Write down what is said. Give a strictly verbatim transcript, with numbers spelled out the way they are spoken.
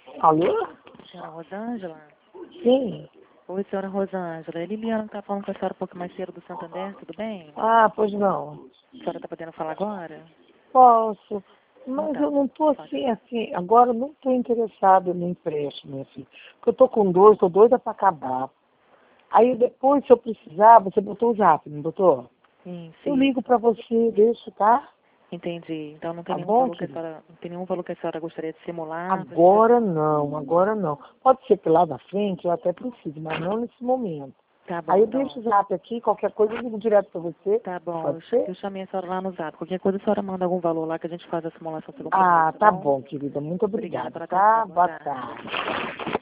Alô? Senhora Rosângela? Sim. Oi, senhora Rosângela. É Liliana que está falando com a senhora um pouco mais cedo do Santander, tudo bem? Ah, pois não. A senhora está podendo falar agora? Posso. Mas Então, eu não estou pode. assim, assim, agora eu não estou interessado no empréstimo, minha filha. Porque eu estou com dor, estou doida para acabar. Aí depois, se eu precisar, você botou o zap, não botou? Sim, Eu sim. ligo para você, deixo, tá? Entendi. Então não tem Tá nenhum bom, valor que a querido? senhora, não tem nenhum valor que a senhora gostaria de simular pra gente Agora fazer. não, agora não. Pode ser que lá na frente eu até precise, mas não nesse momento. Tá bom, Aí eu deixo então. o zap aqui, qualquer coisa eu ligo direto para você. Tá bom. Eu, Pode ch- ser? eu chamei a senhora lá no zap. Qualquer coisa a senhora manda algum valor lá que a gente faz a simulação pelo correio, Ah, tá tá bom? bom, querida. Muito Obrigada obrigada, pela tá? atenção. Boa Boa tarde. tarde.